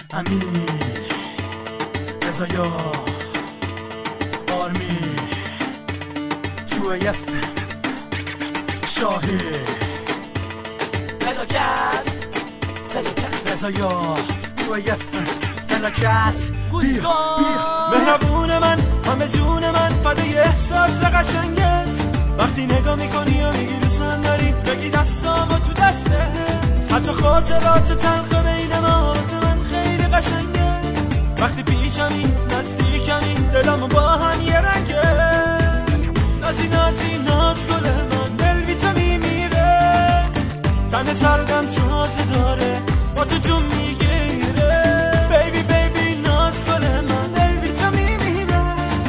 امیر رضایا آرمی تو FM شاهی فلاکت رضایا تو FM فلاکت گوش کن مهربون من همه جون من فدای احساس قشنگت وقتی نگاه میکنی و میگی دوستم داری بگی دستامو تو دستت حتی خاطرات تلخ بین ما واسه من خیلی قشنگه وقتی پیشمی نزدیکمی دلمو با هم یه رنگه نازی نازی ناز گل من دل بی تو میمیره تن سردم تازه داره با تو جون میگیره بیبی بیبی ناز گل من دل بی تو میمیره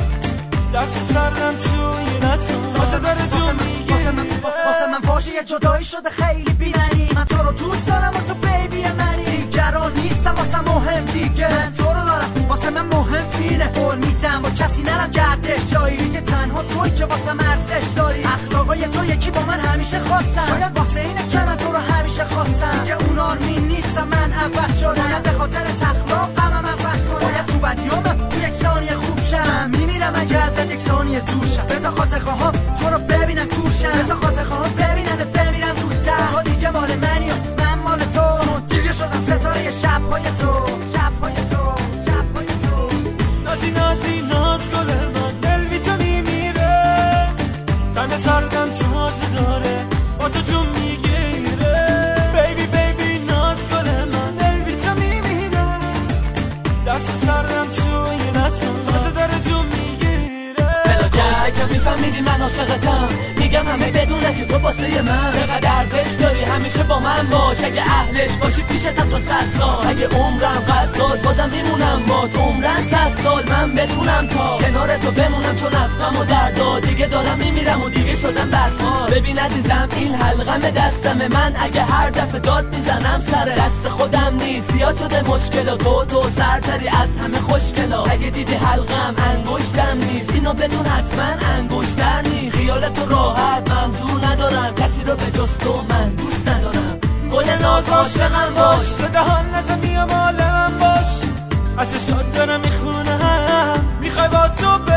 دست سردم توی دستم تازه داره جون میگیره واسه من فاشه جدایی شده خیلی بی‌معنی من تو رو دوست دارم و تو بیبی منی دیگران نیستم واسه مهم دیگه من تو رو دارم واسه من مهم اینه قول میدم با کسی نرم گردش جایی دیگه تنها توی که واسه من ارزش داری اخلاقای تو یکی با من همیشه خواستم شاید واسه اینه که من تو رو همیشه خواستم که اون آرمین نیستم من عوض شدم باید به خاطر تخلاق غمم عوض کنم باید تو بدیامم تو یک ثانیه خوب شم میمیرم اگه ازت یک ثانیه دور شم بذار خاطر خواهم تو رو ببینن کورشم بذار خاطر خواهم ببیننت بمیرن زودتر تو دیگه مال منی و من مال تو چون دیگه شدم ستاره شب‌های تو شب‌های تو شب‌های تو نازی نازی ناز گل من دل بی تو میمیره تن سردم تازه داره با تو جون میگیره بیبی بیبی ناز گل من دل بی تو میمیره دست سردم توی دستم تازه داره جون میگیره که میفهمیدی من عاشقتم میگم همه بدونه که تو واسه من چقدر ارزش داری همیشه با من باش اگه اهلش باشی پیشتم تا 100 سال اگه عمرم قد داد بازم میمونم با تو عمرن 100 سال من بتونم تا کنار تو بمونم چون از غم و دردا دیگه دارم میمیرم و دیگه شدم بدحال ببین عزیزم این حلقم دستمه من اگه هر دفعه داد میزنم سر دست خودم نیست زیاد شده مشکل تو سرتری از همه خوشگلا اگه دیدی حلقم انگشتم نیست اینو بدون حتما انگشتر نیست خیالت تو راحت منظور ندارم کسی رو به جز تو من دوست ندارم گل ناز عاشقم باش صدا حالت میا مال من باش از شاد دارم میخونم میخوای با تو